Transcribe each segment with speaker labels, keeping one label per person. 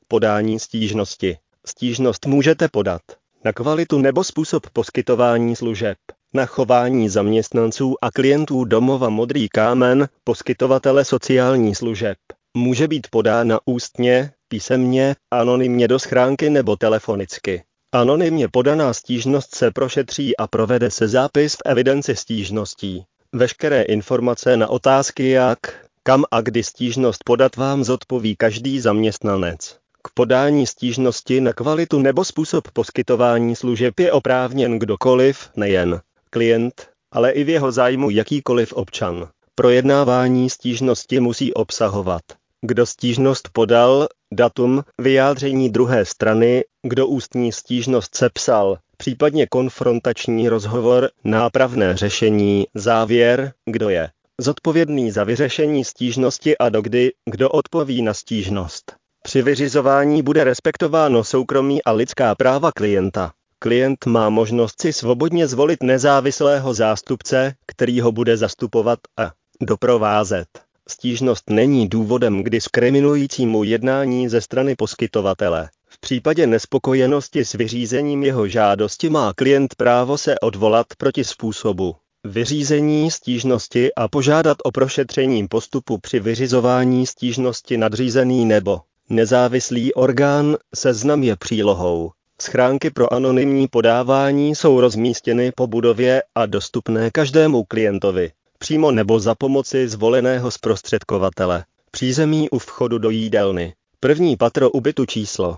Speaker 1: Podání stížnosti. Stížnost můžete podat na kvalitu nebo způsob poskytování služeb, na chování zaměstnanců a klientů domova Modrý kámen, poskytovatele sociálních služeb. Může být podána ústně, písemně, anonymně do schránky nebo telefonicky. Anonymně podaná stížnost se prošetří a provede se zápis v evidenci stížností. Veškeré informace na otázky jak, kam a kdy stížnost podat vám zodpoví každý zaměstnanec. K podání stížnosti na kvalitu nebo způsob poskytování služeb je oprávněn kdokoliv, nejen klient, ale i v jeho zájmu jakýkoliv občan. Projednávání stížnosti musí obsahovat, kdo stížnost podal, datum, vyjádření druhé strany, kdo ústní stížnost sepsal, případně konfrontační rozhovor, nápravné řešení, závěr, kdo je zodpovědný za vyřešení stížnosti a dokdy, kdo odpoví na stížnost. Při vyřizování bude respektováno soukromí a lidská práva klienta. Klient má možnost si svobodně zvolit nezávislého zástupce, který ho bude zastupovat a doprovázet. Stížnost není důvodem k diskriminujícímu jednání ze strany poskytovatele. V případě nespokojenosti s vyřízením jeho žádosti má klient právo se odvolat proti způsobu vyřízení stížnosti a požádat o prošetření postupu při vyřizování stížnosti nadřízený nebo nezávislý orgán. Seznam je přílohou. Schránky pro anonymní podávání jsou rozmístěny po budově a dostupné každému klientovi, přímo nebo za pomoci zvoleného zprostředkovatele. Přízemí u vchodu do jídelny. První patro u bytu číslo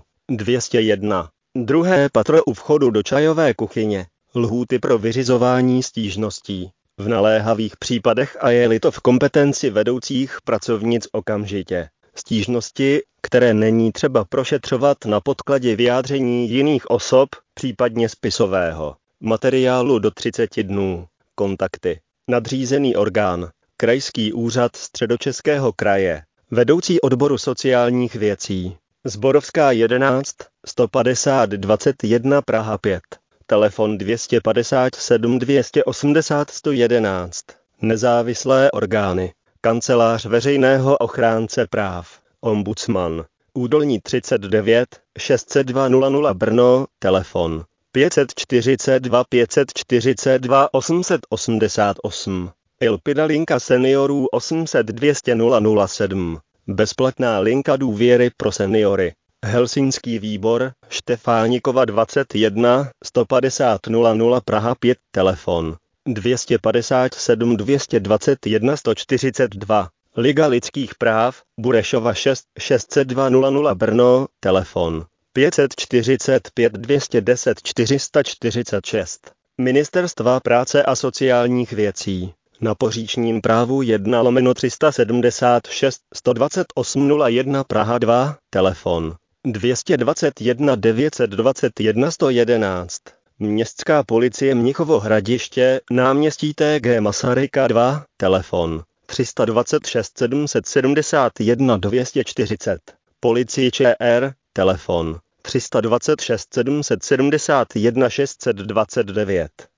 Speaker 1: 201. Druhé patro u vchodu do čajové kuchyně. Lhůty pro vyřizování stížností. V naléhavých případech a je-li to v kompetenci vedoucích pracovnic okamžitě. Stížnosti, které není třeba prošetřovat na podkladě vyjádření jiných osob, případně spisového materiálu do 30 dnů. Kontakty. Nadřízený orgán. Krajský úřad Středočeského kraje. Vedoucí odboru sociálních věcí. Zborovská 11, 150 21 Praha 5. Telefon 257 280 111. Nezávislé orgány. Kancelář veřejného ochránce práv. Ombudsman. Údolní 39 602 00 Brno. Telefon 542 542 888. Ilpida linka seniorů 800 200 007. Bezplatná linka důvěry pro seniory. Helsinský výbor, Štefánikova 21, 150 00 Praha 5, telefon 257 221 142. Liga lidských práv, Burešova 6, 602 00 Brno, telefon 545 210 446. Ministerstva práce a sociálních věcí. Na poříčním právu 1/376 128 01 Praha 2, telefon 221 921 111. Městská policie Mnichovo Hradiště, náměstí T.G. Masaryka 2, telefon 326 771 240. Policie ČR, telefon 326 771 629.